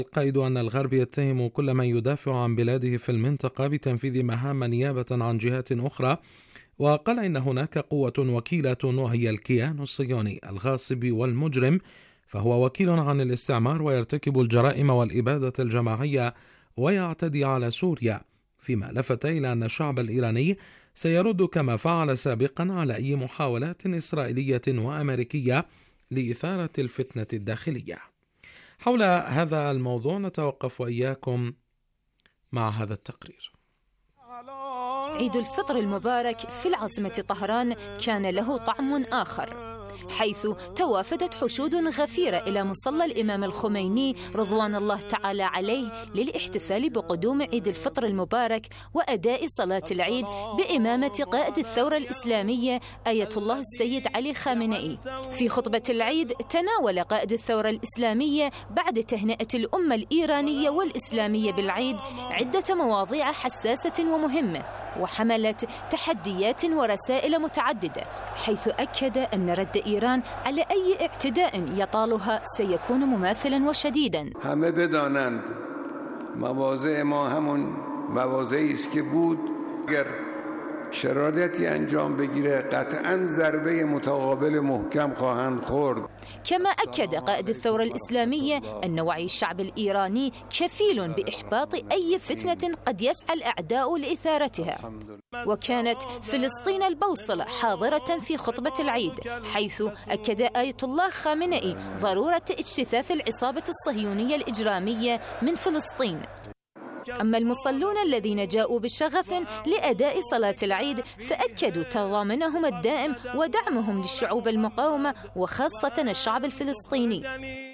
القائد أن الغرب يتهم كل من يدافع عن بلاده في المنطقة بتنفيذ مهام نيابة عن جهات أخرى، وقال إن هناك قوة وكيلة وهي الكيان الصهيوني الغاصب والمجرم، فهو وكيل عن الاستعمار ويرتكب الجرائم والإبادة الجماعية ويعتدي على سوريا، فيما لفت إلى أن الشعب الإيراني سيرد كما فعل سابقا على أي محاولات إسرائيلية وأمريكية لإثارة الفتنة الداخلية. حول هذا الموضوع نتوقف وإياكم مع هذا التقرير. عيد الفطر المبارك في العاصمة طهران كان له طعم آخر، حيث توافدت حشود غفيرة إلى مصلى الإمام الخميني رضوان الله تعالى عليه للاحتفال بقدوم عيد الفطر المبارك وأداء صلاة العيد بإمامة قائد الثورة الإسلامية آية الله السيد علي خامنئي. في خطبة العيد تناول قائد الثورة الإسلامية بعد تهنئة الأمة الإيرانية والإسلامية بالعيد عدة مواضيع حساسة ومهمة، وحملت تحديات ورسائل متعددة، حيث أكد أن رد إيران على أي اعتداء يطالها سيكون مماثلا وشديدا. همه بدانند مواضع ما همون مواضعی است که بود، اگر شرایطی انجام بگیره قطعاً ضربه متقابل محکم خواهند خورد. كما أكد قائد الثورة الإسلامية أن وعي الشعب الإيراني كفيل بإحباط أي فتنة قد يسعى الأعداء لإثارتها. وكانت فلسطين البوصلة حاضرة في خطبة العيد، حيث أكد آية الله خامنئي ضرورة اجتثاث العصابة الصهيونية الإجرامية من فلسطين. أما المصلون الذين جاءوا بشغف لأداء صلاة العيد فأكدوا تضامنهم الدائم ودعمهم للشعوب المقاومة وخاصة الشعب الفلسطيني.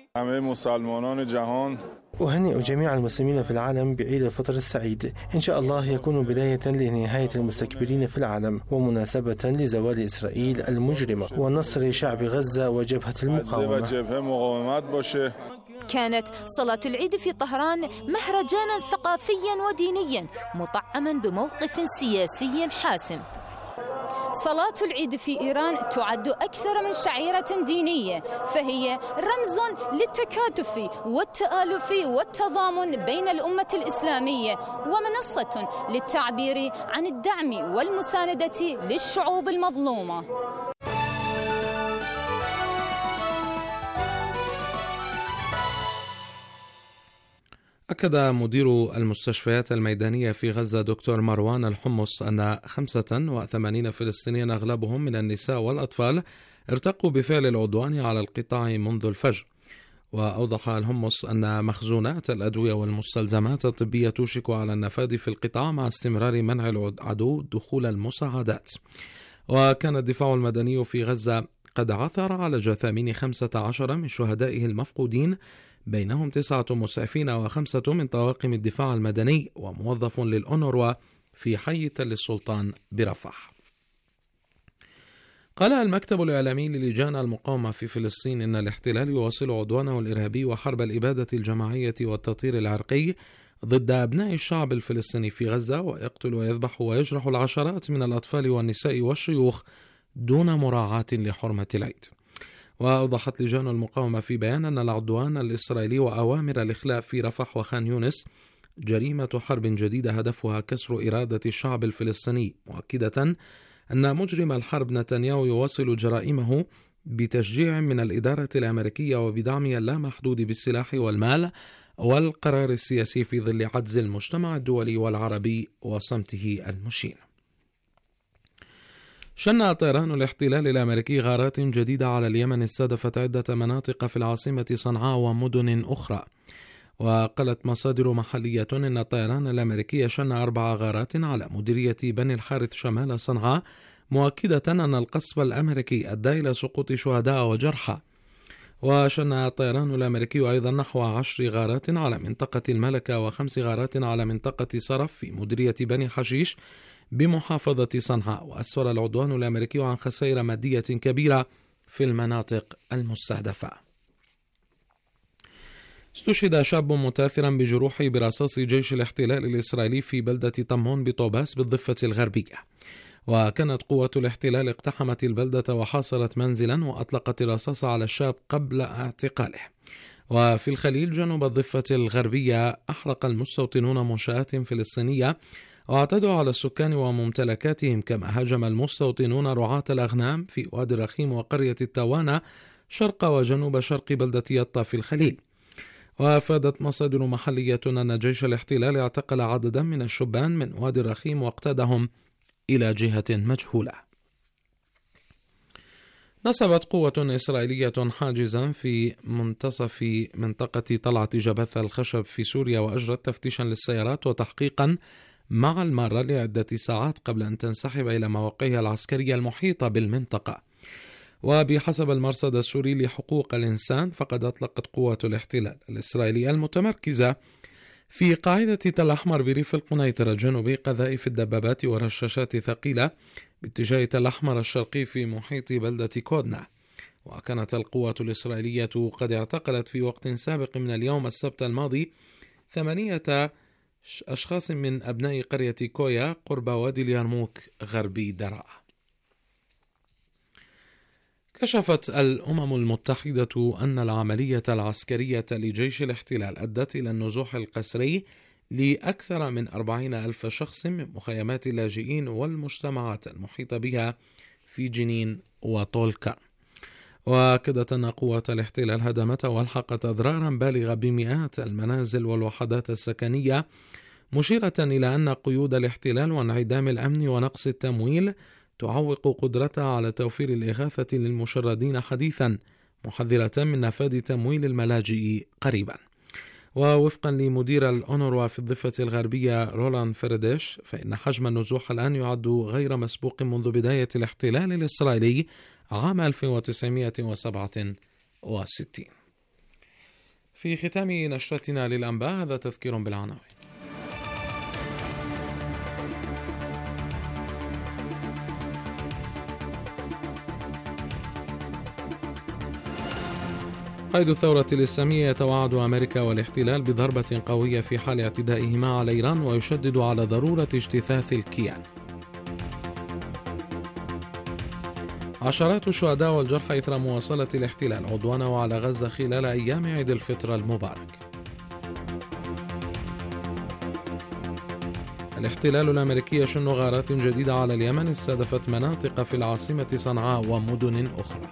أهنئ جميع المسلمين في العالم بعيد الفطر السعيد، إن شاء الله يكون بداية لنهاية المستكبرين في العالم ومناسبة لزوال إسرائيل المجرمة ونصر شعب غزة وجبهة المقاومة. كانت صلاة العيد في طهران مهرجانا ثقافيا ودينيا مطعما بموقف سياسي حاسم. صلاة العيد في إيران تعد أكثر من شعيرة دينية، فهي رمز للتكاتف والتآلف والتضامن بين الأمة الإسلامية، ومنصة للتعبير عن الدعم والمساندة للشعوب المظلومة. أكد مدير المستشفيات الميدانية في غزة دكتور مروان الحمص أن 85 فلسطينيا أغلبهم من النساء والأطفال ارتقوا بفعل العدوان على القطاع منذ الفجر. وأوضح الحمص أن مخزونات الأدوية والمستلزمات الطبية توشك على النفاذ في القطاع مع استمرار منع العدو دخول المساعدات. وكان الدفاع المدني في غزة قد عثر على جثامين 15 من شهدائه المفقودين، بينهم 9 مسعفين و5 من طواقم الدفاع المدني وموظف للأونروا في حي تل السلطان برفح. قال المكتب الإعلامي للجان المقاومة في فلسطين إن الاحتلال يواصل عدوانه الإرهابي وحرب الإبادة الجماعية والتطهير العرقي ضد أبناء الشعب الفلسطيني في غزة، ويقتل ويذبح ويجرح العشرات من الأطفال والنساء والشيوخ دون مراعاة لحرمة العيد. وأوضحت لجان المقاومة في بيان أن العدوان الإسرائيلي وأوامر الإخلاء في رفح وخان يونس جريمة حرب جديدة هدفها كسر إرادة الشعب الفلسطيني، مؤكدة أن مجرم الحرب نتنياهو يواصل جرائمه بتشجيع من الإدارة الأمريكية وبدعمها اللامحدود بالسلاح والمال والقرار السياسي في ظل عجز المجتمع الدولي والعربي وصمته المشين. شن طيران الاحتلال الأمريكي غارات جديدة على اليمن استهدفت عدة مناطق في العاصمة صنعاء ومدن أخرى. وقالت مصادر محلية إن الطيران الأمريكي شن 4 غارات على مديرية بني الحارث شمال صنعاء، مؤكدة أن القصف الأمريكي أدى إلى سقوط شهداء وجرحى. وشن الطيران الأمريكي أيضا نحو 10 غارات على منطقة الملكة و5 غارات على منطقة صرف في مديرية بني حشيش بمحافظة صنعاء. وأسفر العدوان الأمريكي عن خسائر مادية كبيرة في المناطق المستهدفة. استشهد شاب متاثرا بجروحه برصاص جيش الاحتلال الإسرائيلي في بلدة طمون بطوباس بالضفة الغربية. وكانت قوة الاحتلال اقتحمت البلدة وحاصرت منزلا وأطلقت الرصاص على الشاب قبل اعتقاله. وفي الخليل جنوب الضفة الغربية أحرق المستوطنون منشآت فلسطينية واعتدوا على السكان وممتلكاتهم، كما هاجم المستوطنون رعاة الأغنام في وادي الرخيم وقرية التوانة شرق وجنوب شرق بلدة يطا في الخليل. وأفادت مصادر محلية أن جيش الاحتلال اعتقل عددا من الشبان من وادي الرخيم واقتادهم إلى جهة مجهولة. نصبت قوة إسرائيلية حاجزا في منتصف منطقة طلعة جبث الخشب في سوريا، وأجرت تفتيشا للسيارات وتحقيقا مع المارة لعدة ساعات قبل أن تنسحب إلى مواقعها العسكرية المحيطة بالمنطقة. وبحسب المرصد السوري لحقوق الإنسان، فقد أطلقت قوات الاحتلال الإسرائيلية المتمركزة في قاعدة تل أحمر بريف القنيطرة الجنوبي قذائف الدبابات ورشاشات ثقيلة باتجاه تل أحمر الشرقي في محيط بلدة كودنا. وكانت القوات الإسرائيلية قد اعتقلت في وقت سابق من اليوم السبت الماضي 8 أشخاص من أبناء قرية كويا قرب وادي اليرموك غربي درعا. كشفت الأمم المتحدة أن العملية العسكرية لجيش الاحتلال أدت إلى النزوح القسري لأكثر من 40,000 شخص من مخيمات اللاجئين والمجتمعات المحيطة بها في جنين وطولكا. وأكدت أن قوات الاحتلال هدمت والحقت أضرارا بالغة بمئات المنازل والوحدات السكنية، مشيرة إلى أن قيود الاحتلال وانعدام الأمن ونقص التمويل تعوق قدرتها على توفير الإغاثة للمشردين حديثا، محذرة من نفاذ تمويل الملاجئ قريبا. ووفقا لمدير الأونروا في الضفة الغربية رولاند فرديش، فإن حجم النزوح الآن يعد غير مسبوق منذ بداية الاحتلال الإسرائيلي عام 1967. في ختام نشرتنا للأنباء هذا تذكير بالعناوين. قائد الثورة الإسلامية يتوعد أمريكا والاحتلال بضربة قوية في حال اعتدائهما على إيران، ويشدد على ضرورة اجتثاث الكيان. عشرات الشهداء والجرحى إثر مواصلة الاحتلال عدوانه على غزة خلال أيام عيد الفطر المبارك. الاحتلال الأمريكي يشن غارات جديدة على اليمن استهدفت مناطق في العاصمة صنعاء ومدن أخرى.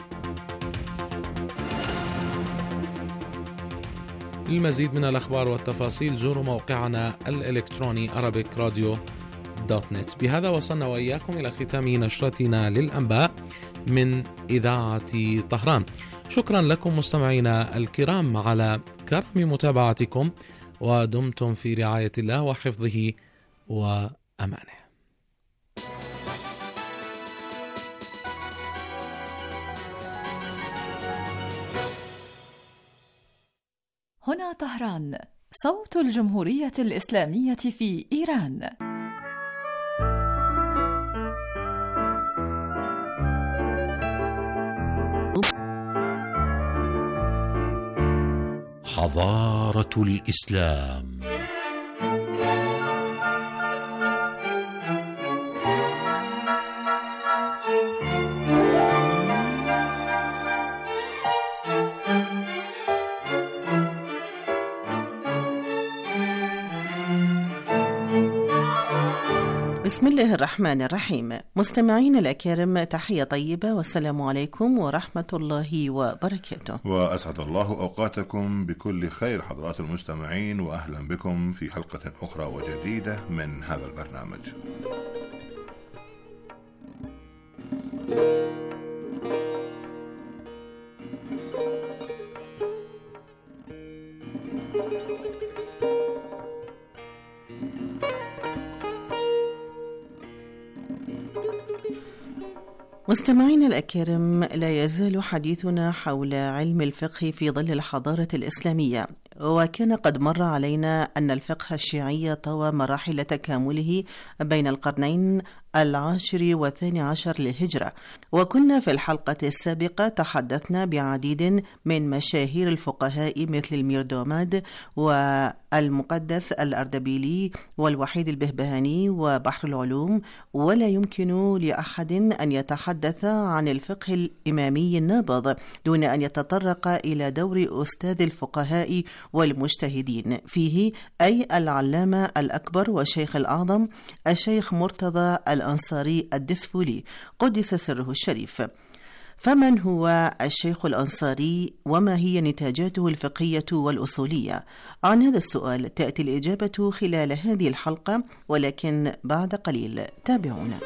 للمزيد من الأخبار والتفاصيل زوروا موقعنا الإلكتروني arabicradio.net. بهذا وصلنا وإياكم إلى ختام نشرتنا للأنباء من إذاعة طهران. شكرا لكم مستمعينا الكرام على كرم متابعتكم، ودمتم في رعاية الله وحفظه وأمانه. هنا طهران، صوت الجمهورية الإسلامية في إيران. حضارة الإسلام. بسم الله الرحمن الرحيم. مستمعين الأكارم، تحية طيبة والسلام عليكم ورحمة الله وبركاته. وأسعد الله أوقاتكم بكل خير حضرات المستمعين، وأهلا بكم في حلقة أخرى وجديدة من هذا البرنامج. مستمعينا الأكارم، لا يزال حديثنا حول علم الفقه في ظل الحضارة الإسلامية، وكان قد مر علينا أن الفقه الشيعي طوى مراحل تكامله بين القرنين 12 للهجرة. وكنا في الحلقة السابقة تحدثنا بعديد من مشاهير الفقهاء مثل الميردوماد والمقدس الأردبيلي والوحيد البهبهاني وبحر العلوم، ولا يمكن لأحد أن يتحدث عن الفقه الإمامي النابض دون أن يتطرق إلى دور أستاذ الفقهاء والمجتهدين فيه، أي العلامة الأكبر والشيخ الأعظم الشيخ مرتضى الأنصاري الدسفولي قدس سره الشريف. فمن هو الشيخ الأنصاري وما هي نتاجاته الفقهية والأصولية؟ عن هذا السؤال تأتي الإجابة خلال هذه الحلقة، ولكن بعد قليل. تابعونا.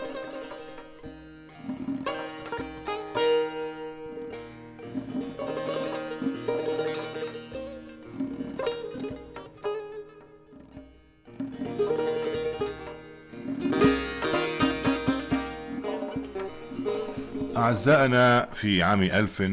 أعزائنا، في عام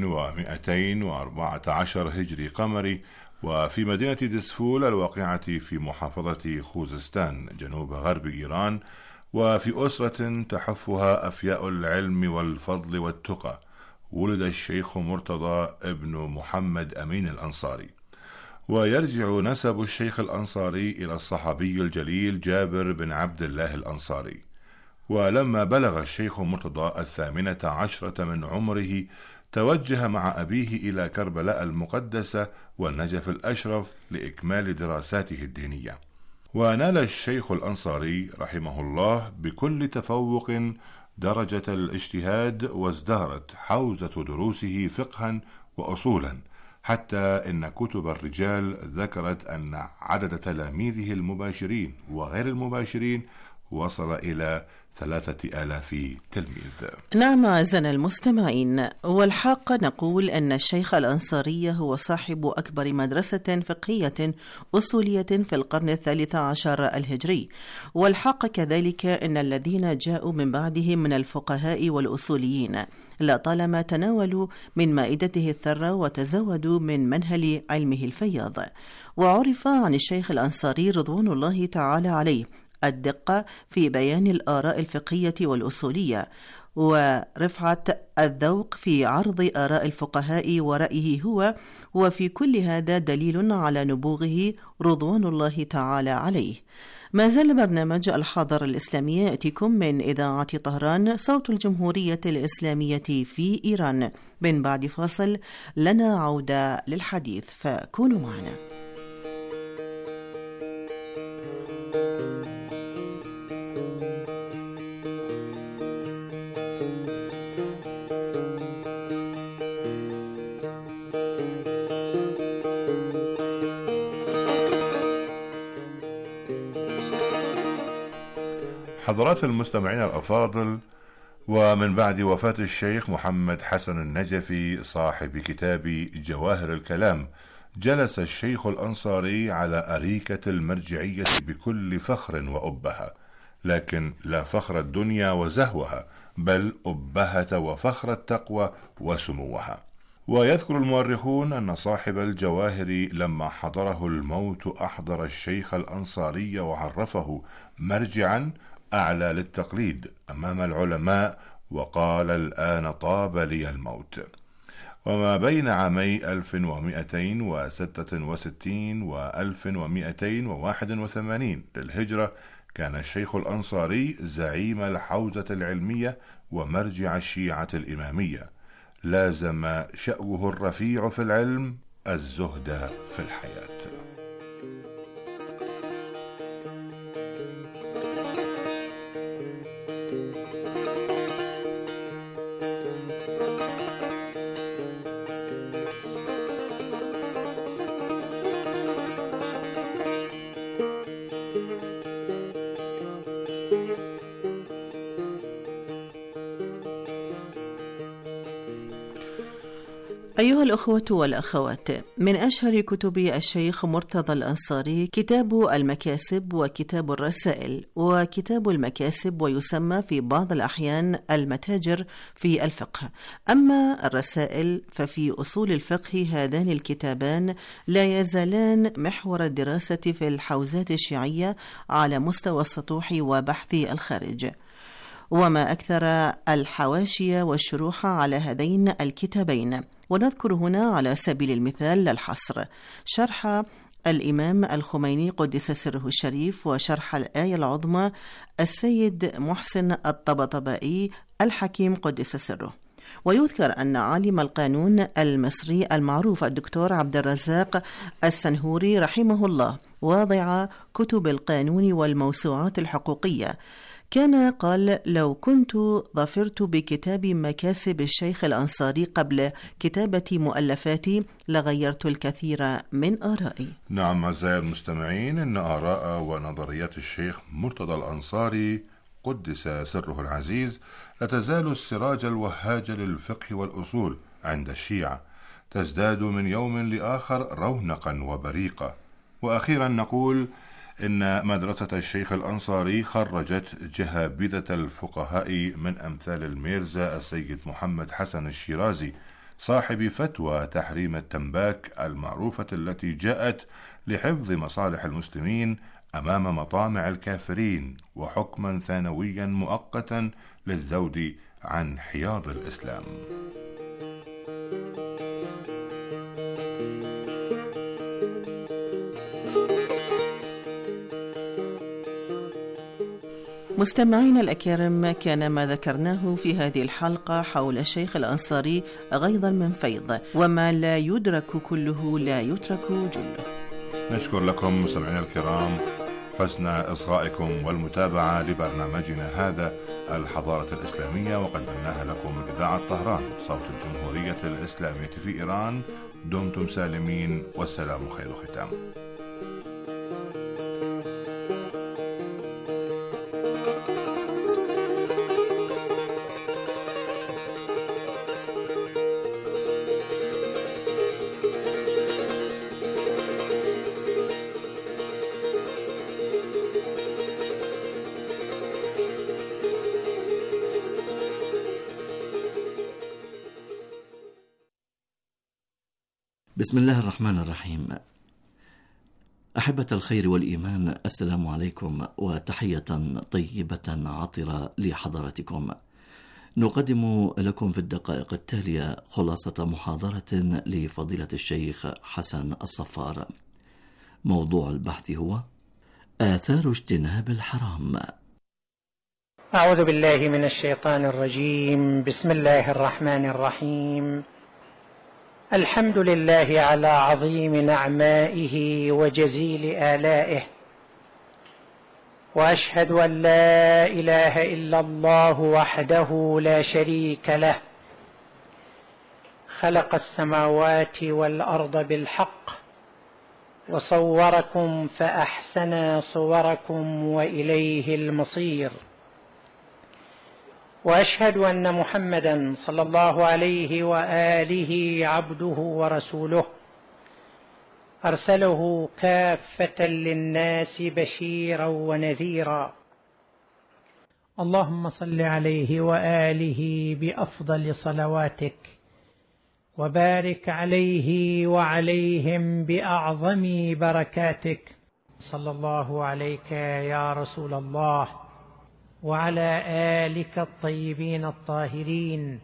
1214 هجري قمري، وفي مدينة دسفول الواقعة في محافظة خوزستان جنوب غرب إيران، وفي أسرة تحفها أفياء العلم والفضل والتقى، ولد الشيخ مرتضى ابن محمد أمين الأنصاري. ويرجع نسب الشيخ الأنصاري إلى الصحابي الجليل جابر بن عبد الله الأنصاري. ولما بلغ الشيخ مرتضى 18 من عمره توجه مع أبيه إلى كربلاء المقدسة والنجف الأشرف لإكمال دراساته الدينية. ونال الشيخ الأنصاري رحمه الله بكل تفوق درجة الاجتهاد، وازدهرت حوزة دروسه فقها وأصولا، حتى إن كتب الرجال ذكرت أن عدد تلاميذه المباشرين وغير المباشرين وصل إلى 3000 تلميذ. نعم أعزائنا المستمعين، والحق نقول أن الشيخ الأنصاري هو صاحب أكبر مدرسة فقهية أصولية في القرن 13 الهجري، والحق كذلك أن الذين جاءوا من بعده من الفقهاء والأصوليين لطالما تناولوا من مائدته الثرى وتزودوا من منهل علمه الفياض. وعرف عن الشيخ الأنصاري رضوان الله تعالى عليه الدقة في بيان الآراء الفقهية والأصولية، ورفعة الذوق في عرض آراء الفقهاء ورأيه هو، وفي كل هذا دليل على نبوغه رضوان الله تعالى عليه. ما زال برنامج الحاضرة الإسلامية يأتيكم من إذاعة طهران صوت الجمهورية الإسلامية في إيران. من بعد فاصل لنا عودة للحديث، فكونوا معنا. حضرات المستمعين الأفاضل، ومن بعد وفاة الشيخ محمد حسن النجفي صاحب كتاب جواهر الكلام، جلس الشيخ الأنصاري على أريكة المرجعية بكل فخر وأبهة، لكن لا فخر الدنيا وزهوها، بل أبهة وفخر التقوى وسموها. ويذكر المؤرخون أن صاحب الجواهر لما حضره الموت أحضر الشيخ الأنصاري وعرفه مرجعا أعلى للتقليد أمام العلماء، وقال: الآن طاب لي الموت. وما بين عامي 1266 و 1281 للهجرة كان الشيخ الأنصاري زعيم الحوزة العلمية ومرجع الشيعة الإمامية، لازم شأوه الرفيع في العلم الزهد في الحياة. أيها الأخوة والأخوات، من أشهر كتب الشيخ مرتضى الأنصاري كتاب المكاسب وكتاب الرسائل. وكتاب المكاسب ويسمى في بعض الأحيان المتاجر في الفقه، أما الرسائل ففي أصول الفقه هذان الكتابان لا يزالان محور الدراسة في الحوزات الشيعية على مستوى السطوح وبحث الخارج. وما أكثر الحواشي والشروح على هذين الكتابين. ونذكر هنا على سبيل المثال للحصر شرح الإمام الخميني قدس سره الشريف، وشرح الآية العظمى السيد محسن الطبطبائي الحكيم قدس سره. ويذكر أن عالم القانون المصري المعروف الدكتور عبد الرزاق السنهوري رحمه الله واضع كتب القانون والموسوعات الحقوقية كان قال: لو كنت ظفرت بكتاب مكاسب الشيخ الأنصاري قبل كتابة مؤلفاتي لغيرت الكثير من آرائي. نعم أعزائي المستمعين، إن آراء ونظريات الشيخ مرتضى الأنصاري قدس سره العزيز لا تزال السراج الوهاج للفقه والأصول عند الشيعة، تزداد من يوم لآخر رونقا وبريقا. وأخيرا نقول إن مدرسة الشيخ الأنصاري خرجت جهابذة الفقهاء من أمثال الميرزا السيد محمد حسن الشيرازي صاحب فتوى تحريم التنباك المعروفة، التي جاءت لحفظ مصالح المسلمين أمام مطامع الكافرين، وحكما ثانويا مؤقتا للذود عن حياض الإسلام. مستمعينا الأكارم، كان ما ذكرناه في هذه الحلقة حول الشيخ الأنصاري غيظا من فيض، وما لا يدرك كله لا يترك جله. نشكر لكم مستمعينا الكرام حسن إصغائكم والمتابعة لبرنامجنا هذا الحضارة الإسلامية، وقدمناها لكم من إذاعة طهران صوت الجمهورية الإسلامية في إيران. دمتم سالمين، والسلام خير ختام. بسم الله الرحمن الرحيم. أحبة الخير والإيمان، السلام عليكم، وتحية طيبة عطرة لحضراتكم. نقدم لكم في الدقائق التالية خلاصة محاضرة لفضيلة الشيخ حسن الصفار. موضوع البحث هو آثار اجتناب الحرام. أعوذ بالله من الشيطان الرجيم. بسم الله الرحمن الرحيم. الحمد لله على عظيم نعمائه وجزيل آلائه، وأشهد أن لا إله إلا الله وحده لا شريك له، خلق السماوات والأرض بالحق وصوركم فأحسن صوركم وإليه المصير. وأشهد أن محمدًا صلى الله عليه وآله عبده ورسوله، أرسله كافة للناس بشيرا ونذيرا. اللهم صل عليه وآله بأفضل صلواتك، وبارك عليه وعليهم بأعظم بركاتك. صلى الله عليك يا رسول الله، وعلى آلك الطيبين الطاهرين.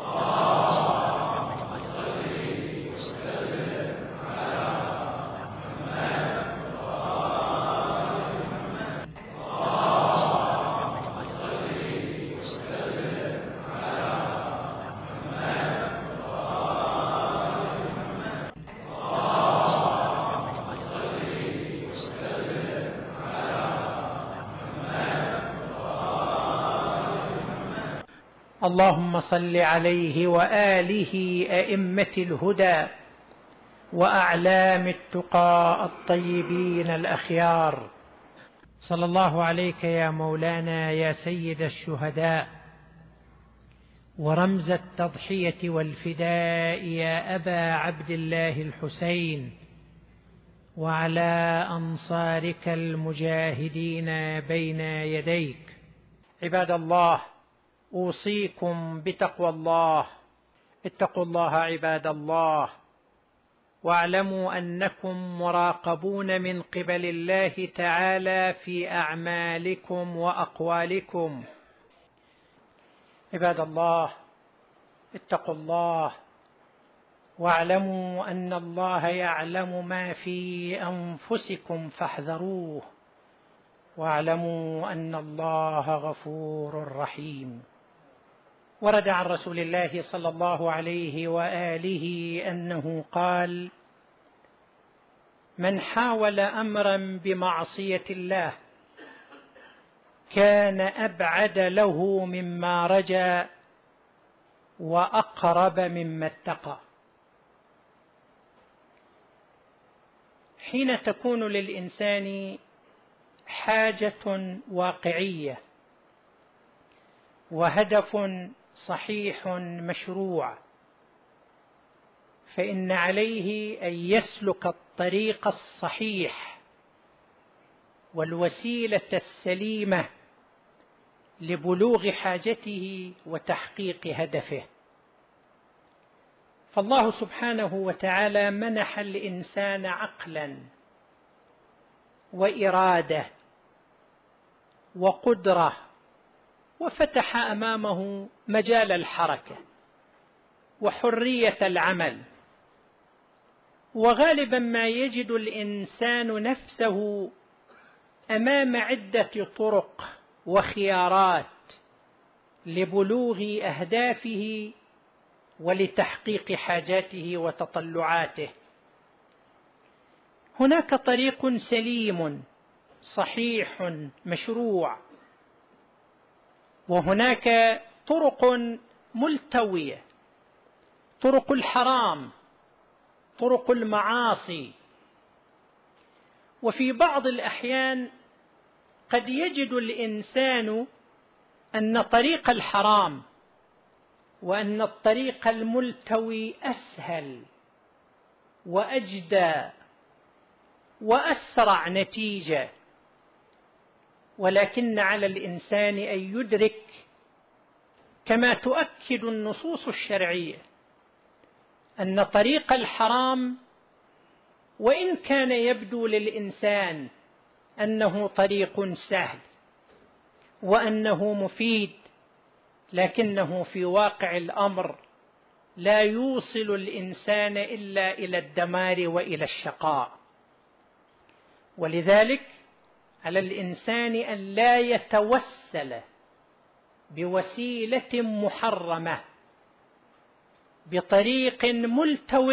اللهم صل عليه وآله أئمة الهدى وأعلام التقى الطيبين الأخيار. صلى الله عليك يا مولانا يا سيد الشهداء، ورمز التضحية والفداء يا أبا عبد الله الحسين، وعلى أنصارك المجاهدين بين يديك. عباد الله، أوصيكم بتقوى الله. اتقوا الله عباد الله، واعلموا أنكم مراقبون من قبل الله تعالى في أعمالكم وأقوالكم، عباد الله، اتقوا الله واعلموا أن الله يعلم ما في أنفسكم فاحذروه، واعلموا أن الله غفور رحيم. ورد عن رسول الله صلى الله عليه وآله أنه قال: من حاول أمرا بمعصية الله كان أبعد له مما رجا وأقرب مما اتقى. حين تكون للإنسان حاجة واقعية وهدف صحيح مشروع، فإن عليه أن يسلك الطريق الصحيح والوسيلة السليمة لبلوغ حاجته وتحقيق هدفه. فالله سبحانه وتعالى منح الإنسان عقلا وإرادة وقدرة، وفتح أمامه مجال الحركة وحرية العمل. وغالبا ما يجد الإنسان نفسه أمام عدة طرق وخيارات لبلوغ أهدافه ولتحقيق حاجاته وتطلعاته. هناك طريق سليم صحيح مشروع، وهناك طرق ملتوية، طرق الحرام، طرق المعاصي. وفي بعض الأحيان قد يجد الإنسان أن طريق الحرام وأن الطريق الملتوي أسهل وأجدى وأسرع نتيجة، ولكن على الإنسان أن يدرك كما تؤكد النصوص الشرعية أن طريق الحرام وإن كان يبدو للإنسان أنه طريق سهل وأنه مفيد، لكنه في واقع الأمر لا يوصل الإنسان إلا إلى الدمار وإلى الشقاء. ولذلك على الإنسان أن لا يتوسل بوسيلة محرمة بطريق ملتو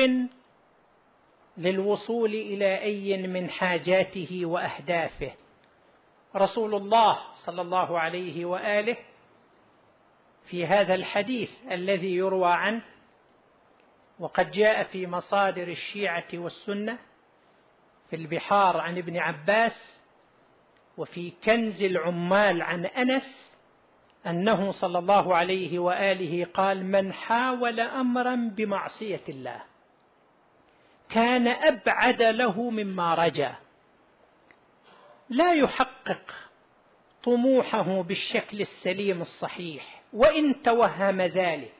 للوصول إلى أي من حاجاته وأهدافه. رسول الله صلى الله عليه وآله في هذا الحديث الذي يروى عنه، وقد جاء في مصادر الشيعة والسنة في البحار عن ابن عباس، وفي كنز العمال عن أنس، أنه صلى الله عليه وآله قال: من حاول أمرا بمعصية الله كان أبعد له مما رجا. لا يحقق طموحه بالشكل السليم الصحيح وإن توهم ذلك،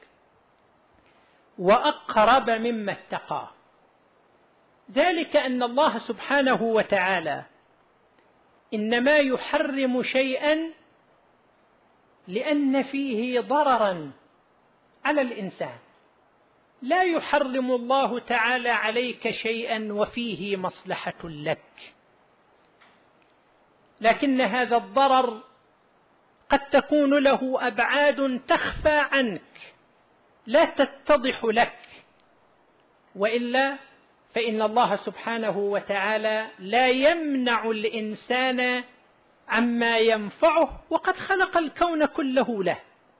وأقرب مما اتقى. ذلك أن الله سبحانه وتعالى إنما يحرم شيئا لأن فيه ضررا على الإنسان. لا يحرم الله تعالى عليك شيئا وفيه مصلحة لك، لكن هذا الضرر قد تكون له أبعاد تخفى عنك لا تتضح لك، وإلا فإن الله سبحانه وتعالى لا يمنع الإنسان عما ينفعه، وقد خلق الكون كله له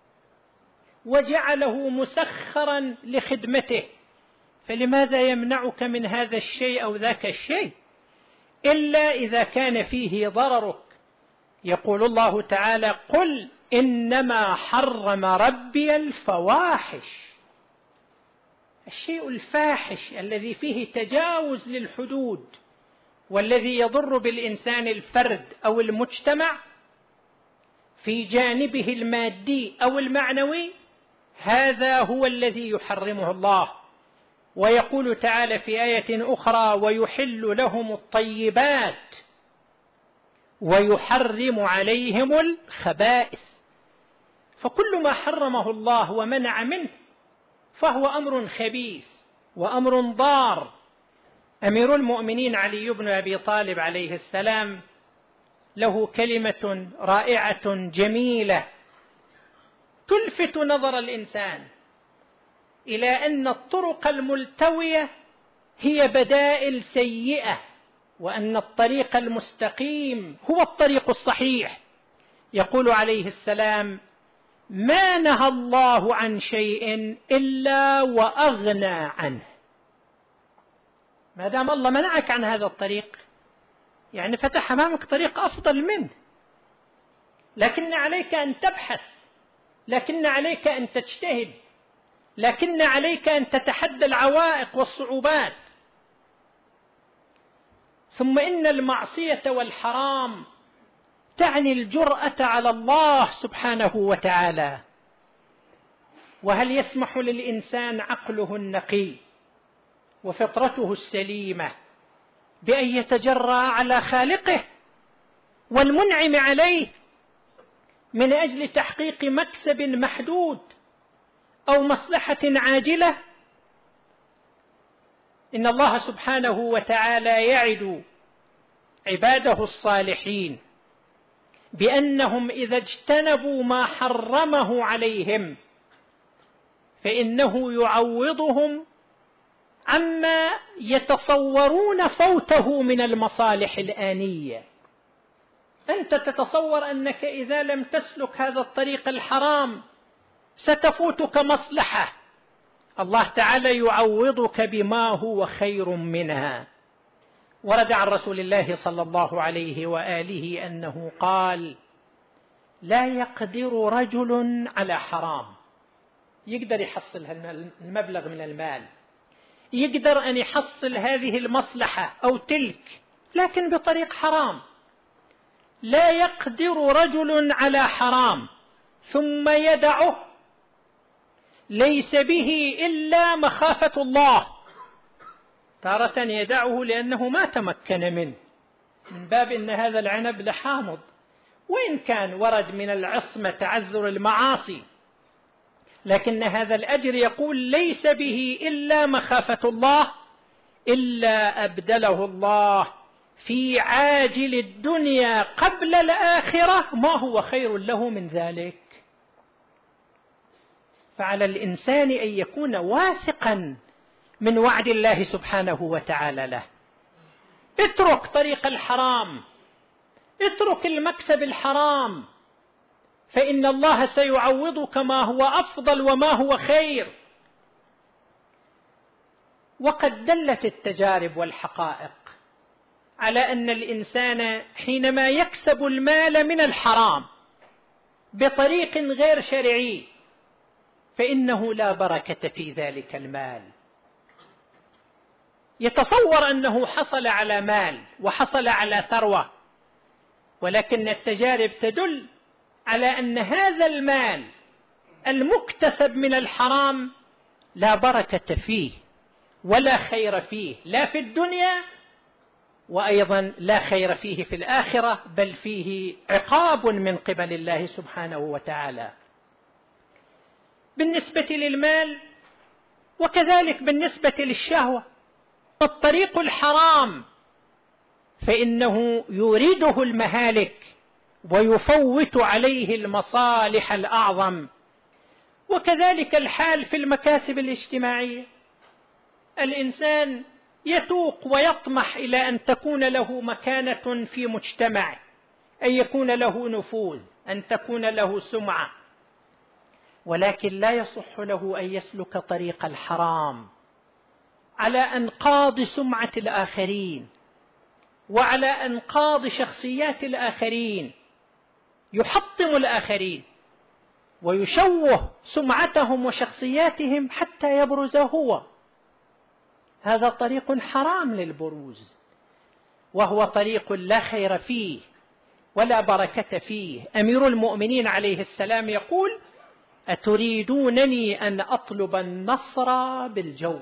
وجعله مسخرا لخدمته، فلماذا يمنعك من هذا الشيء أو ذاك الشيء إلا إذا كان فيه ضررك؟ يقول الله تعالى: قل إنما حرم ربي الفواحش. الشيء الفاحش الذي فيه تجاوز للحدود والذي يضر بالإنسان الفرد أو المجتمع في جانبه المادي أو المعنوي، هذا هو الذي يحرمه الله. ويقول تعالى في آية أخرى: ويحل لهم الطيبات ويحرم عليهم الخبائث. فكل ما حرمه الله ومنع منه فهو أمر خبيث وأمر ضار. أمير المؤمنين علي بن أبي طالب عليه السلام له كلمة رائعة جميلة تلفت نظر الإنسان إلى أن الطرق الملتوية هي بدائل سيئة، وأن الطريق المستقيم هو الطريق الصحيح. يقول عليه السلام: ما نهى الله عن شيء إلا وأغنى عنه. ما دام الله منعك عن هذا الطريق يعني فتح أمامك طريق أفضل منه، لكن عليك أن تبحث، لكن عليك أن تجتهد، لكن عليك أن تتحدى العوائق والصعوبات. ثم إن المعصية والحرام تعني الجرأة على الله سبحانه وتعالى. وهل يسمح للإنسان عقله النقي وفطرته السليمة بأن يتجرأ على خالقه والمنعم عليه من أجل تحقيق مكسب محدود أو مصلحة عاجلة؟ إن الله سبحانه وتعالى يعد عباده الصالحين بأنهم إذا اجتنبوا ما حرمه عليهم فإنه يعوضهم عما يتصورون فوته من المصالح الآنية. أنت تتصور أنك إذا لم تسلك هذا الطريق الحرام ستفوتك مصلحة، الله تعالى يعوضك بما هو خير منها. ورد عن رسول الله صلى الله عليه وآله أنه قال: لا يقدر رجل على حرام. يقدر يحصل المبلغ من المال، يقدر أن يحصل هذه المصلحة أو تلك، لكن بطريق حرام. لا يقدر رجل على حرام ثم يدعه ليس به إلا مخافة الله. تارة يدعه لأنه ما تمكن منه، من باب أن هذا العنب لحامض، وإن كان ورد من العصمة تعذر المعاصي، لكن هذا الأجر يقول ليس به إلا مخافة الله، إلا أبدله الله في عاجل الدنيا قبل الآخرة ما هو خير له من ذلك. فعلى الإنسان أن يكون واثقا من وعد الله سبحانه وتعالى له. اترك طريق الحرام، اترك المكسب الحرام، فإن الله سيعوضك ما هو أفضل وما هو خير. وقد دلت التجارب والحقائق على أن الإنسان حينما يكسب المال من الحرام بطريق غير شرعي فإنه لا بركة في ذلك المال. يتصور أنه حصل على مال وحصل على ثروة، ولكن التجارب تدل على أن هذا المال المكتسب من الحرام لا بركة فيه ولا خير فيه، لا في الدنيا وأيضا لا خير فيه في الآخرة، بل فيه عقاب من قبل الله سبحانه وتعالى. بالنسبة للمال وكذلك بالنسبة للشهوة، الطريق الحرام فإنه يورده المهالك ويفوت عليه المصالح الأعظم. وكذلك الحال في المكاسب الاجتماعية. الإنسان يتوق ويطمح إلى أن تكون له مكانة في مجتمعه، أن يكون له نفوذ، أن تكون له سمعة، ولكن لا يصح له أن يسلك طريق الحرام على أنقاض سمعة الآخرين وعلى أنقاض شخصيات الآخرين، يحطم الآخرين ويشوه سمعتهم وشخصياتهم حتى يبرز هو. هذا طريق حرام للبروز، وهو طريق لا خير فيه ولا بركة فيه. أمير المؤمنين عليه السلام يقول: أتريدونني أن أطلب النصر بالجور؟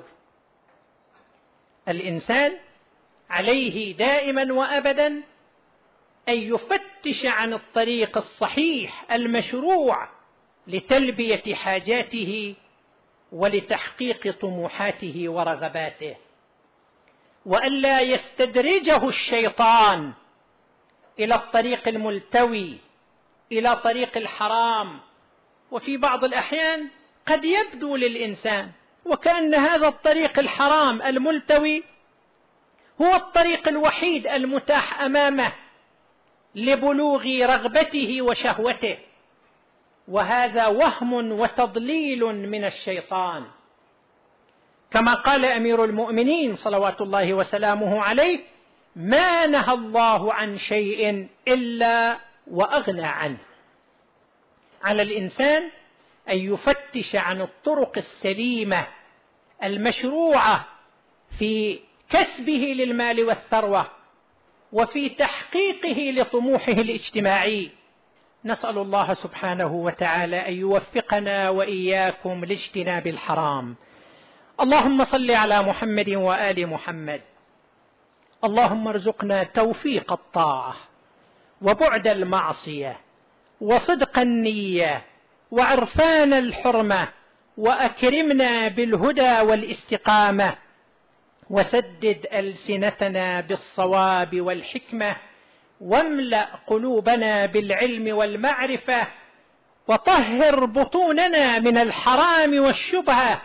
الإنسان عليه دائما وأبدا أن يفتش عن الطريق الصحيح المشروع لتلبية حاجاته ولتحقيق طموحاته ورغباته، وألا يستدرجه الشيطان إلى الطريق الملتوي، إلى طريق الحرام. وفي بعض الأحيان قد يبدو للإنسان وكأن هذا الطريق الحرام الملتوي هو الطريق الوحيد المتاح أمامه لبلوغ رغبته وشهوته، وهذا وهم وتضليل من الشيطان. كما قال أمير المؤمنين صلوات الله وسلامه عليه: ما نهى الله عن شيء إلا وأغنى عنه. على الإنسان أن يفتش عن الطرق السليمة المشروعة في كسبه للمال والثروة وفي تحقيقه لطموحه الاجتماعي. نسأل الله سبحانه وتعالى أن يوفقنا وإياكم لاجتناب الحرام. اللهم صل على محمد وآل محمد. اللهم ارزقنا توفيق الطاعة وبعد المعصية وصدق النية وعرفان الحرمة، وأكرمنا بالهدى والاستقامة، وسدد ألسنتنا بالصواب والحكمة، واملأ قلوبنا بالعلم والمعرفة، وطهر بطوننا من الحرام والشبهة،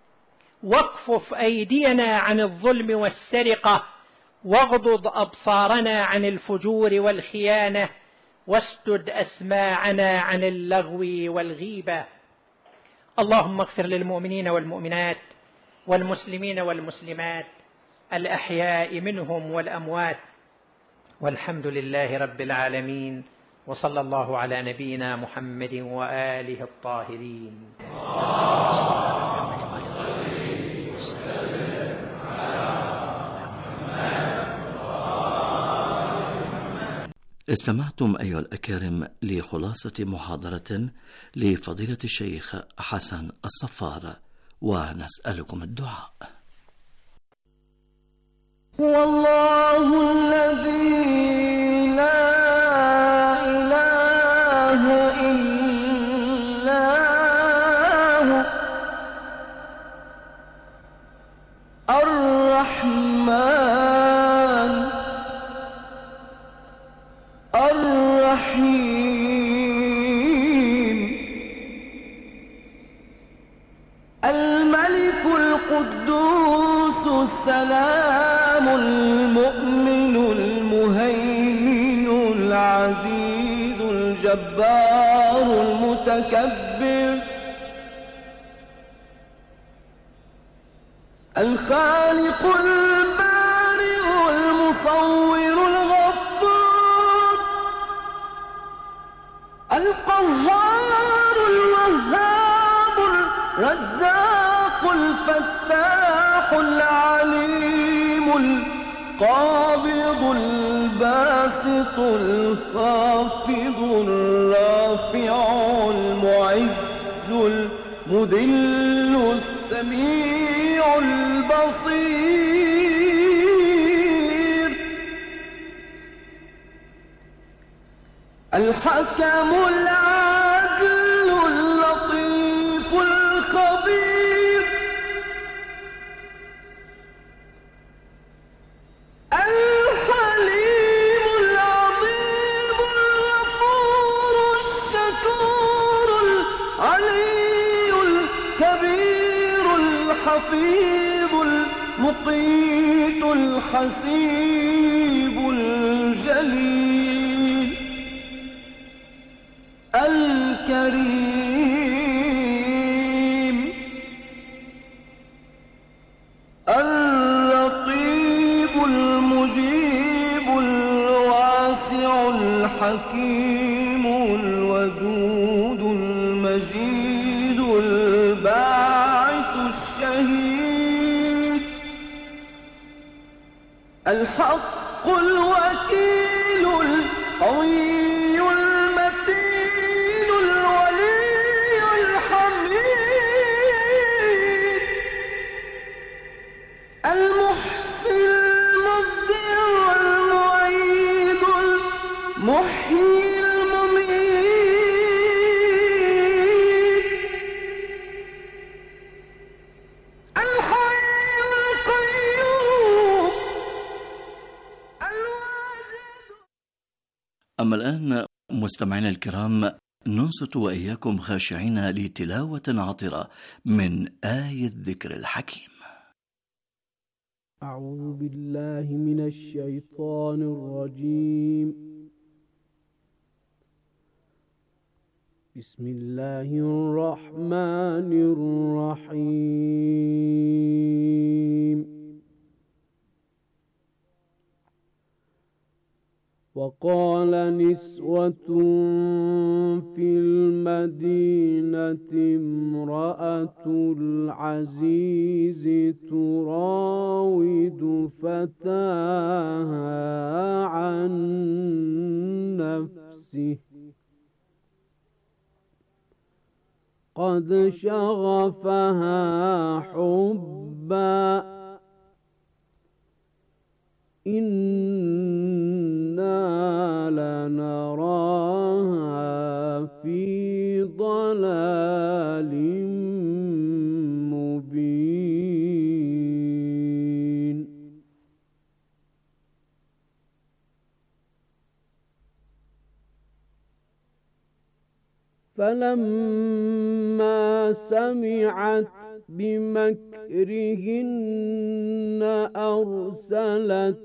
واكفف أيدينا عن الظلم والسرقة، واغضض أبصارنا عن الفجور والخيانة، واسدد أسماعنا عن اللغو والغيبة. اللهم اغفر للمؤمنين والمؤمنات والمسلمين والمسلمات الأحياء منهم والأموات، والحمد لله رب العالمين، وصلى الله على نبينا محمد وآله الطاهرين. استمعتم أيها الأكارم لخلاصة محاضرة لفضيلة الشيخ حسن الصفار، ونسألكم الدعاء. هو الله الذي لا إله إلا هو الرحمن الرحيم الملك القدوس السلام المؤمن المهيمن العزيز الجبار المتكبر الخالق البارئ المصور الغفار القهار الوهاب الرزاق الفتاح العليم القابض الباسط الخافض الرافع المعز المذل السميع البصير الحكم العادل اللطيف الخبير الحليم العظيم الغفور الشكور العلي الكبير الحفيظ المقيت الحسيب الجليل الكريم الرقيب المجيب الواسع الحكيم الودود المجيد الباعث الشهيد الحق الوكيل القوي المحسن المبدع المعيد المحيي المميت أما الآن مستمعينا الكرام، ننصت وإياكم خاشعين لتلاوة عطرة من آية الذكر الحكيم. أعوذ بالله من الشيطان الرجيم. بسم الله الرحمن الرحيم. وقال نسوة في المدينة امرأة العزيز تراود فتاها عن نفسه قد شغفها حبا إنا لنراها في ضلال مبين. فلما سمعت بمكرهن أرسلت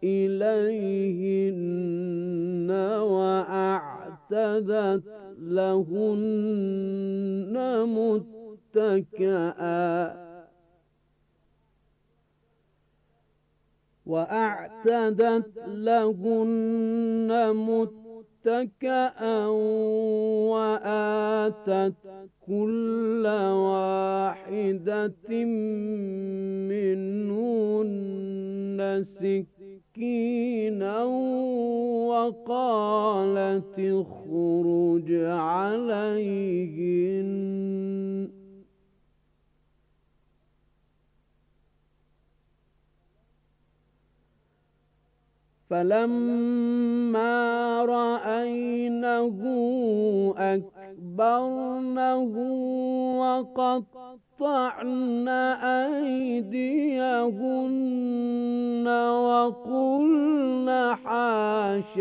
إليهن وأعتدت لهن متكئا وآتت كل واحدة منهن سكينا وقالت اخرج عليهن فلما رأينه أكبرنه وقطعن أيديهن وقلن حاش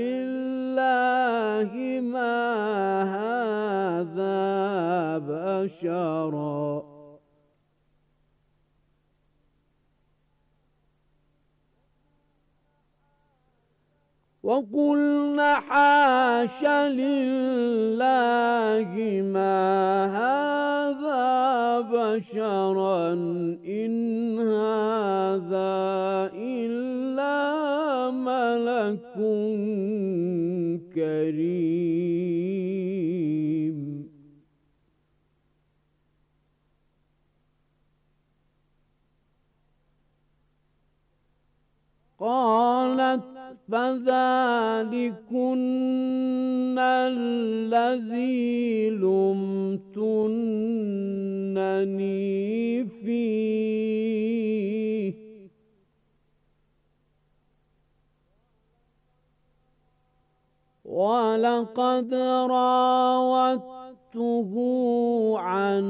لله ما هذا بشرا وقلن حاش لله ما هذا بشرا إن هذا إلا ملك كريم. قالت فذلكن الذي لمتنني فيه ولقد راودته عن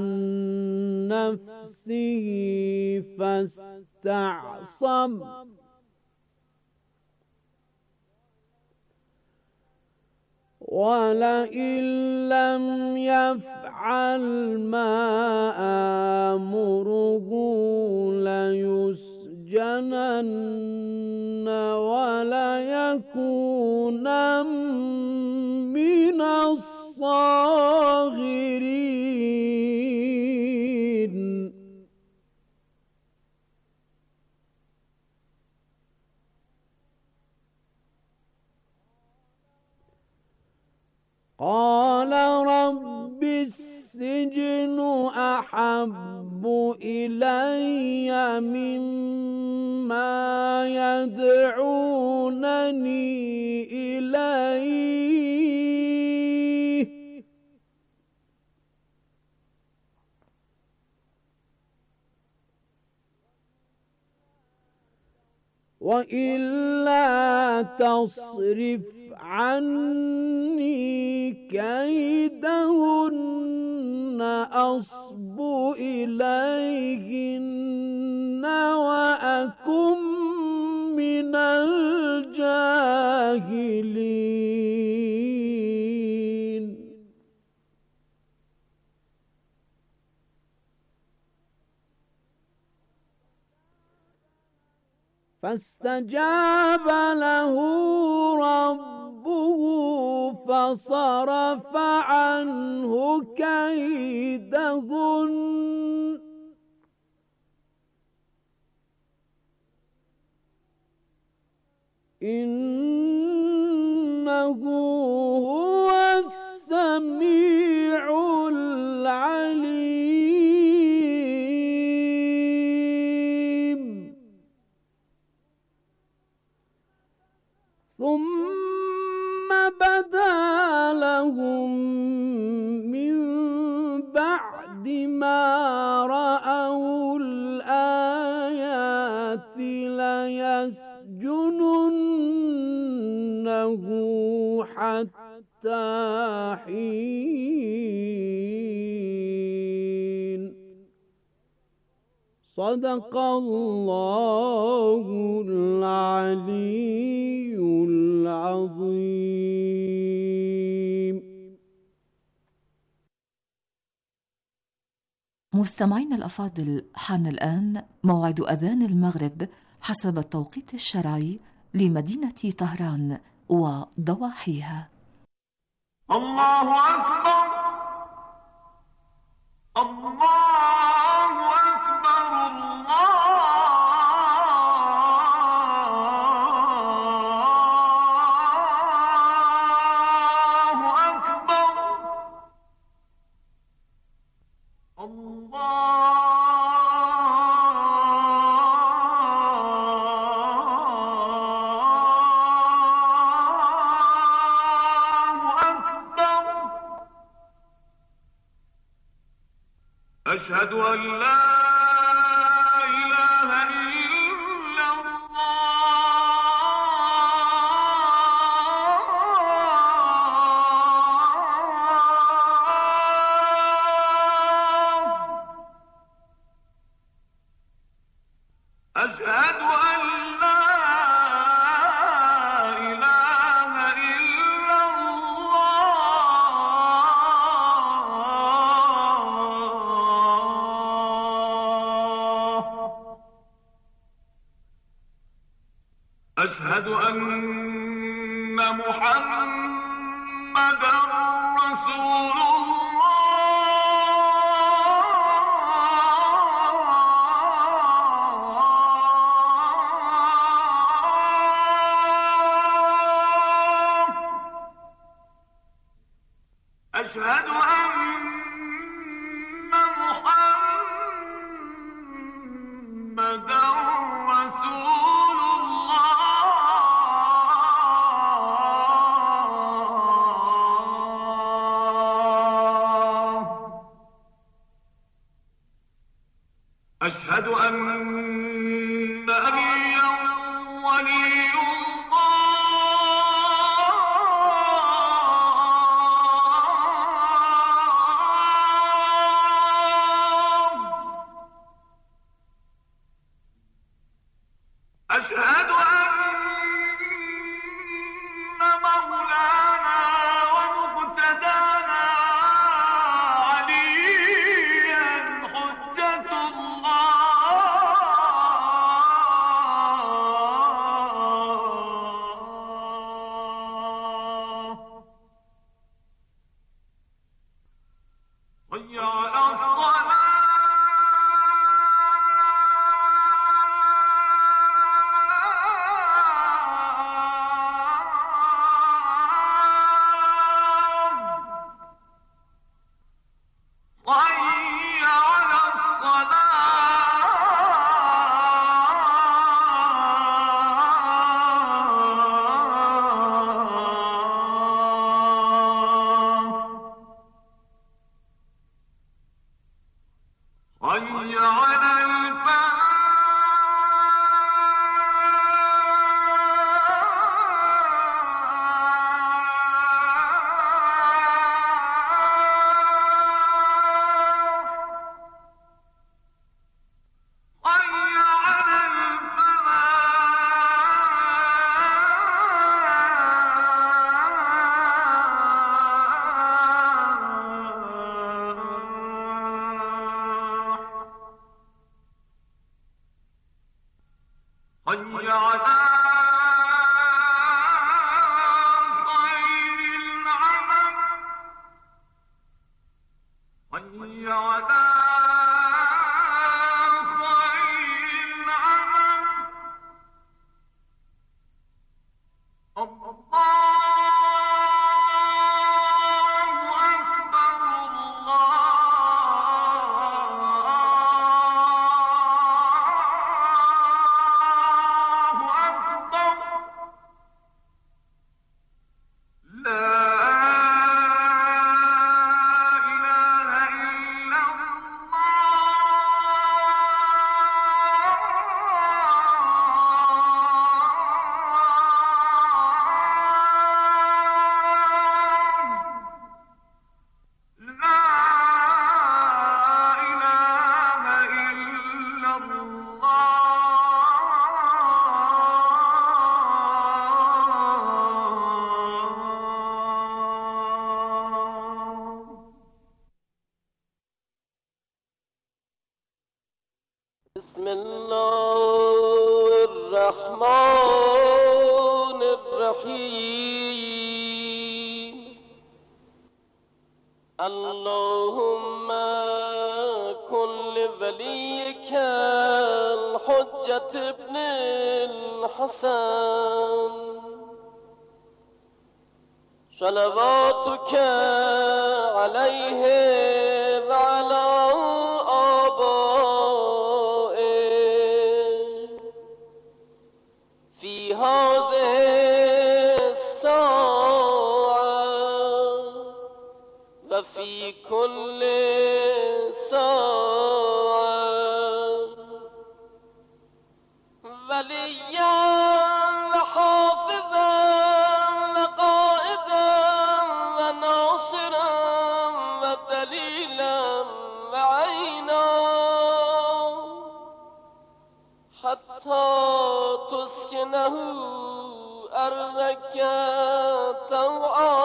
نفسه فاستعصم ولئن لم يفعل ما آمره ليسجنن وليكونن من الصاغرين. قال رب السجن أحب إلي مما يدعونني إليه وإلا تصرف عني كيدهن أصب إليهن وأكن من الجاهلين. فاستجاب له ربه فصرف عنه كيدهن إنه هو السميع العليم. ثم بدا لهم من بعد ما رأوا الآيات ليسجننه حتى حين. صدق الله العلي العظيم. مستمعين الأفاضل، حان الآن موعد أذان المغرب حسب التوقيت الشرعي لمدينة طهران وضواحيها. الله أكبر، الله أكبر، الله أكبر، الله أشهد أن لا إله إلا الله. أشهد أن لا إله إلا الله. أشهد أن محمدًا رسول الله. أشهد أن محمدًا رسول الله. أشهد أن عليا ولي الله. أشهد أن مولانا ومقتدانا عليا حجة الله. بسم الله الرحمن الرحيم اللهم كن لوليك الحجة ابن الحسن صلواتك عليه وعلى آبائه في هذه الساعة وفي كل ساعة وليا وحافظا وقائدا وناصرا ودليلا وعينا حتى تسكنه أرضك طوعا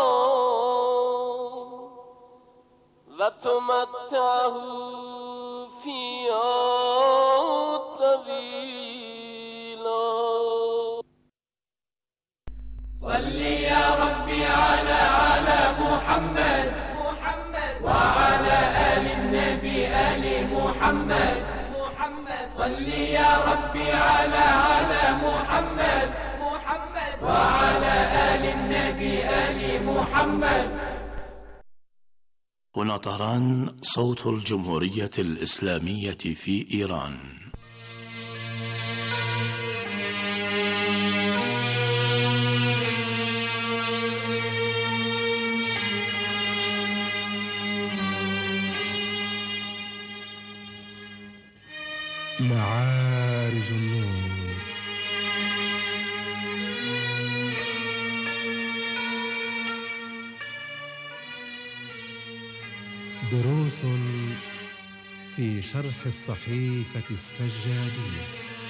وتمتعه فيها طويلا. صل يا ربي على محمد وعلى آل النبي آل محمد صل يا ربي على محمد وعلى آل النبي آل محمد. هنا طهران صوت الجمهورية الإسلامية في إيران. معارج النور. دروس في شرح الصحيفة السجادية.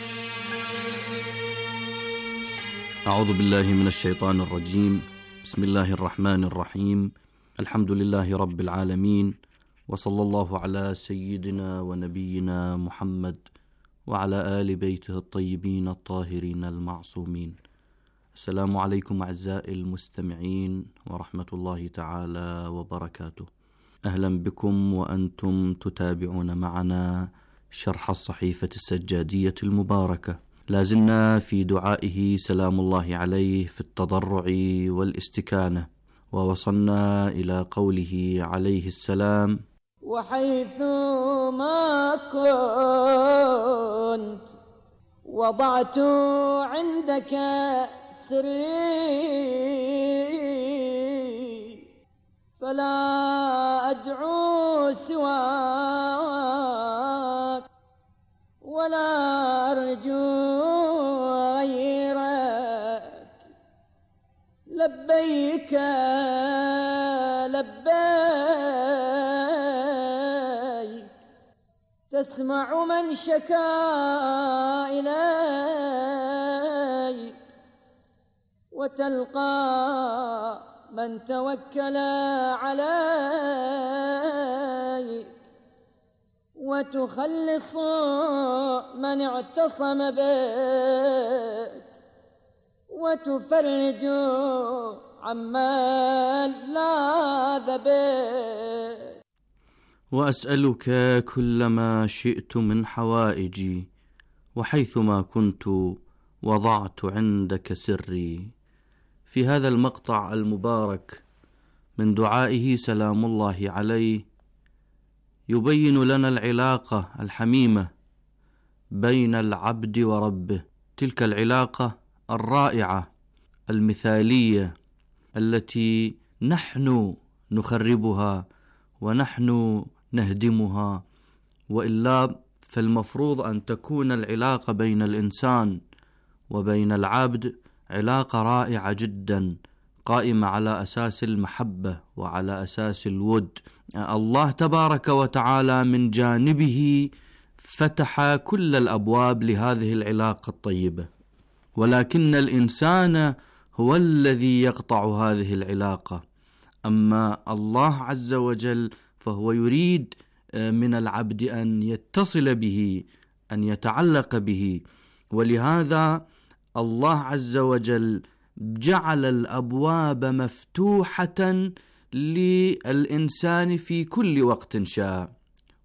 أعوذ بالله من الشيطان الرجيم. بسم الله الرحمن الرحيم. الحمد لله رب العالمين، وصلى الله على سيدنا ونبينا محمد وعلى آل بيته الطيبين الطاهرين المعصومين. السلام عليكم أعزائي المستمعين ورحمة الله تعالى وبركاته. أهلا بكم وأنتم تتابعون معنا شرح الصحيفة السجادية المباركة. لازلنا في دعائه سلام الله عليه في التضرع والاستكانة، ووصلنا إلى قوله عليه السلام: وحيث ما كنت وضعت عندك سري فلا أدعو سواك ولا أرجو غيرك. لبيك لبيك تسمع من شكا إليك وتلقى من توكل عليك وتخلص من اعتصم بك وتفرج عمن لاذ بك. وأسألك كل ما شئت من حوائجي، وحيثما كنت وضعت عندك سري. في هذا المقطع المبارك من دعائه سلام الله عليه يبين لنا العلاقة الحميمة بين العبد وربه، تلك العلاقة الرائعة المثالية التي نحن نخربها ونحن نهدمها، وإلا فالمفروض أن تكون العلاقة بين الإنسان وبين العبد علاقة رائعة جدا قائمة على أساس المحبة وعلى أساس الود. الله تبارك وتعالى من جانبه فتح كل الأبواب لهذه العلاقة الطيبة، ولكن الإنسان هو الذي يقطع هذه العلاقة. أما الله عز وجل فهو يريد من العبد أن يتصل به، أن يتعلق به. ولهذا الله عز وجل جعل الأبواب مفتوحة للإنسان في كل وقت شاء،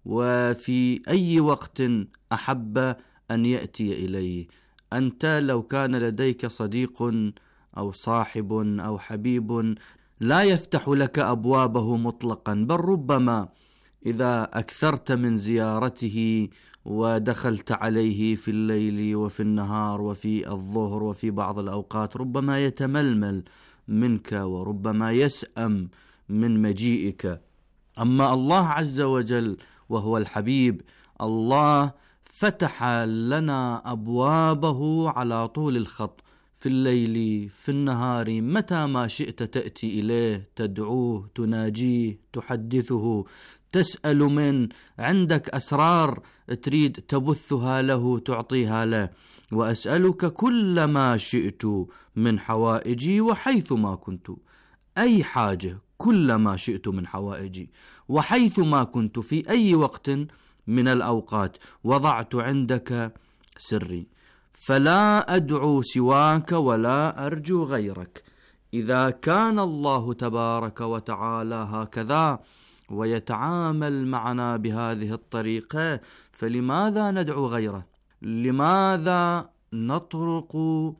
وفي أي وقت أحب أن يأتي إليه. أنت لو كان لديك صديق أو صاحب أو حبيب لا يفتح لك أبوابه مطلقا، بل ربما إذا أكثرت من زيارته ودخلت عليه في الليل وفي النهار وفي الظهر وفي بعض الأوقات ربما يتململ منك وربما يسأم من مجيئك. أما الله عز وجل وهو الحبيب، الله فتح لنا أبوابه على طول الخط، في الليل في النهار، متى ما شئت تأتي إليه، تدعوه، تناجيه، تحدثه، تسأل من عندك أسرار تريد تبثها له تعطيها له. وأسألك كل ما شئت من حوائجي وحيث ما كنت، أي حاجة، كل ما شئت من حوائجي وحيث ما كنت، في أي وقت من الأوقات وضعت عندك سري، فلا أدعو سواك ولا أرجو غيرك. إذا كان الله تبارك وتعالى هكذا ويتعامل معنا بهذه الطريقة، فلماذا ندعو غيره؟ لماذا نطرق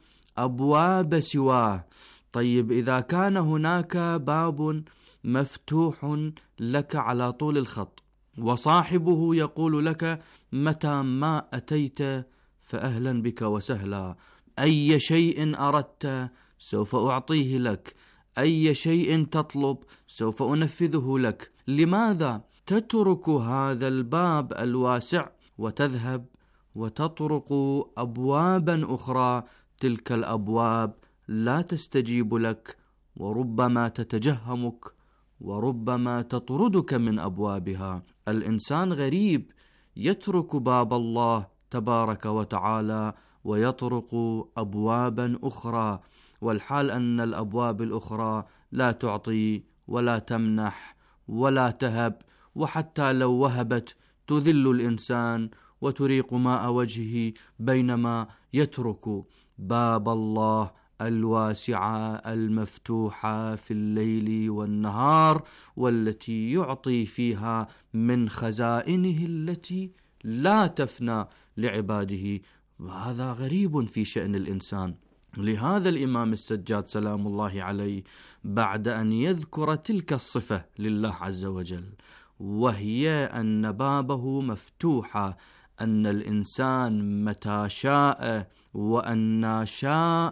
أبواب سواه؟ طيب إذا كان هناك باب مفتوح لك على طول الخط وصاحبه يقول لك متى ما أتيت فأهلا بك وسهلا، أي شيء أردت سوف أعطيه لك، أي شيء تطلب سوف أنفذه لك، لماذا تترك هذا الباب الواسع وتذهب وتطرق أبوابا أخرى؟ تلك الأبواب لا تستجيب لك، وربما تتجهمك، وربما تطردك من أبوابها. الإنسان غريب يترك باب الله تبارك وتعالى ويطرق أبوابا أخرى، والحال أن الأبواب الأخرى لا تعطي ولا تمنح ولا تهب، وحتى لو وهبت تذل الإنسان وتريق ماء وجهه، بينما يترك باب الله الواسعة المفتوحة في الليل والنهار، والتي يعطي فيها من خزائنه التي لا تفنى لعباده. وهذا غريب في شأن الإنسان. لهذا الإمام السجاد سلام الله عليه بعد أن يذكر تلك الصفة لله عز وجل، وهي أن بابه مفتوحة، أن الإنسان متى شاء وأن شاء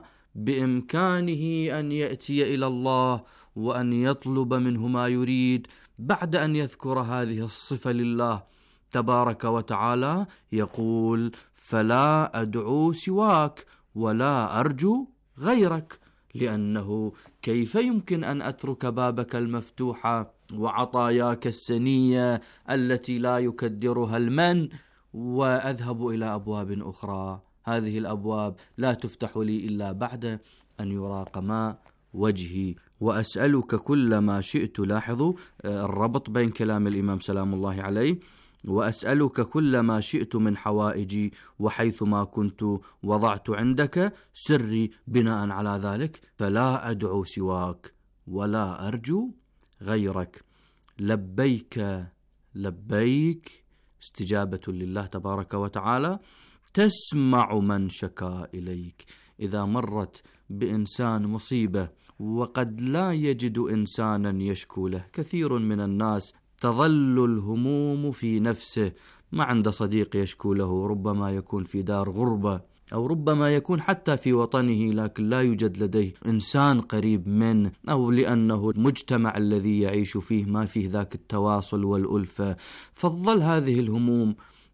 بإمكانه أن يأتي إلى الله وأن يطلب منه ما يريد، بعد أن يذكر هذه الصفة لله تبارك وتعالى يقول فلا أدعو سواك ولا أرجو غيرك، لأنه كيف يمكن أن أترك بابك المفتوحة وعطاياك السنية التي لا يكدرها المن وأذهب إلى أبواب أخرى؟ هذه الأبواب لا تفتح لي إلا بعد أن يراق ماء وجهي. وأسألك كل ما شئت، لاحظوا الربط بين كلام الإمام سلام الله عليه، وأسألك كل ما شئت من حوائجي وحيث ما كنت وضعت عندك سري، بناء على ذلك فلا أدعو سواك ولا أرجو غيرك. لبيك لبيك استجابة لله تبارك وتعالى، تسمع من شكا إليك. إذا مرت بإنسان مصيبة وقد لا يجد إنسانا يشكو له، كثير من الناس تظل الهموم في نفسه، ما عنده صديق يشكو له، ربما يكون في دار غربة أو ربما يكون حتى في وطنه لكن لا يوجد لديه إنسان قريب منه، أو لأنه المجتمع الذي يعيش فيه ما فيه ذاك التواصل والألفة، فتظل هذه الهموم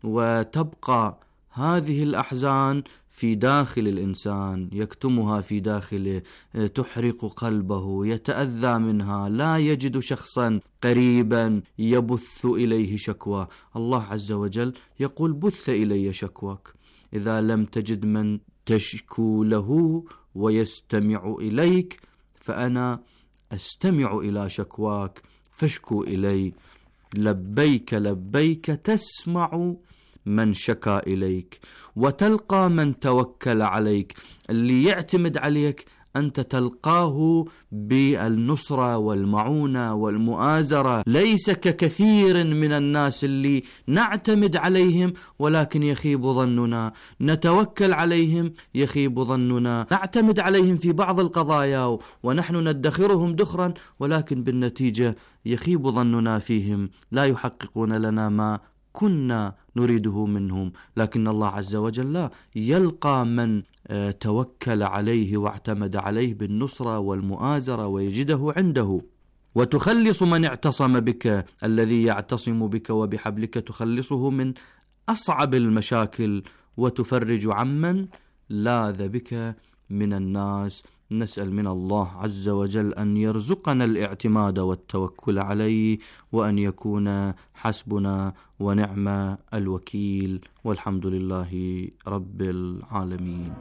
وتبقى هذه الأحزان في داخل الإنسان، يكتمها في داخله، تحرق قلبه، يتأذى منها، لا يجد شخصا قريبا يبث إليه شكوى. الله عز وجل يقول بث إلي شكواك. إذا لم تجد من تشكو له ويستمع إليك فأنا أستمع إلى شكواك فاشكو إلي. لبيك لبيك، تسمع من شكا إليك وتلقى من توكل عليك. اللي يعتمد عليك أنت تلقاه بالنصرة والمعونة والمؤازرة، ليس ككثير من الناس اللي نعتمد عليهم ولكن يخيب ظننا، نتوكل عليهم يخيب ظننا، نعتمد عليهم في بعض القضايا ونحن ندخرهم دخرا ولكن بالنتيجة يخيب ظننا فيهم، لا يحققون لنا ما كنا نريده منهم. لكن الله عز وجل يلقى من توكل عليه واعتمد عليه بالنصرة والمؤازرة ويجده عنده. وتخلص من اعتصم بك، الذي يعتصم بك وبحبلك تخلصه من أصعب المشاكل وتفرج عمن لاذ بك من الناس. نسأل من الله عز وجل أن يرزقنا الاعتماد والتوكل عليه، وأن يكون حسبنا ونعم الوكيل، والحمد لله رب العالمين.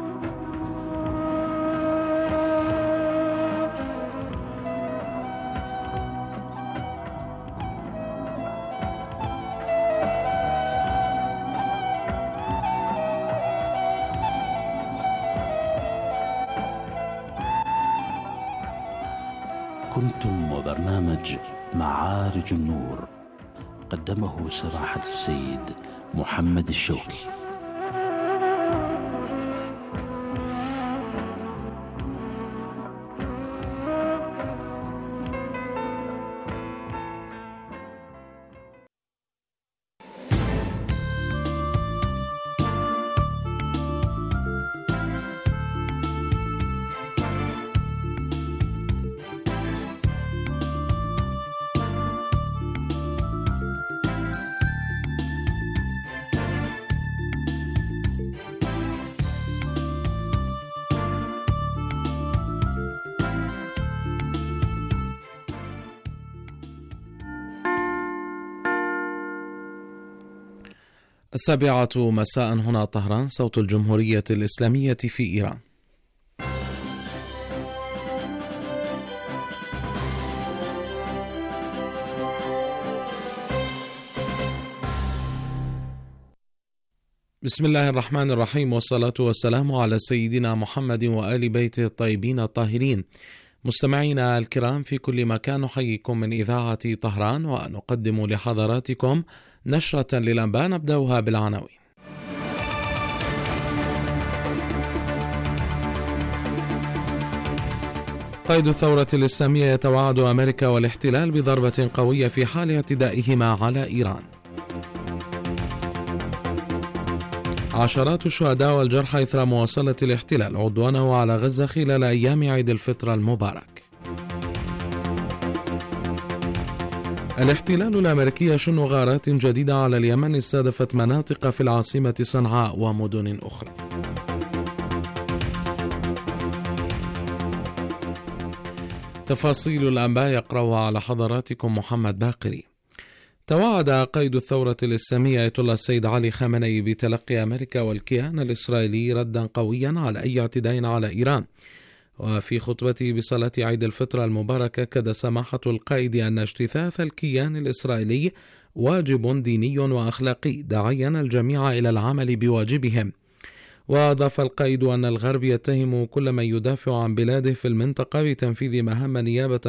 كنتم وبرنامج معارج النور، قدمه سراحة السيد محمد الشوكي. السابعة مساء هنا طهران، صوت الجمهورية الإسلامية في إيران. بسم الله الرحمن الرحيم، والصلاة والسلام على سيدنا محمد وآل بيته الطيبين الطاهرين. مستمعينا الكرام في كل مكان، نحييكم من إذاعة طهران ونقدم لحضراتكم نشرة للأنباء نبدأها بالعناوين. قائد الثورة الإسلامية يتوعد أمريكا والاحتلال بضربة قوية في حال اعتدائهما على إيران. عشرات الشهداء والجرحى إثر مواصلة الاحتلال عدوانه على غزة خلال أيام عيد الفطر المبارك. الاحتلال الأمريكي يشن غارات جديدة على اليمن استهدفت مناطق في العاصمة صنعاء ومدن أخرى. تفاصيل الأنباء يقرأها على حضراتكم محمد باقري. توعد قائد الثورة الإسلامية آية الله السيد علي خامنئي بتلقي أمريكا والكيان الإسرائيلي ردا قويا على أي اعتداء على إيران. وفي خطبته بصلاة عيد الفطر المباركة أكد سماحة القائد أن اجتثاث الكيان الإسرائيلي واجب ديني وأخلاقي، داعيا الجميع إلى العمل بواجبهم. وأضاف القائد أن الغرب يتهم كل من يدافع عن بلاده في المنطقة بتنفيذ مهام نيابة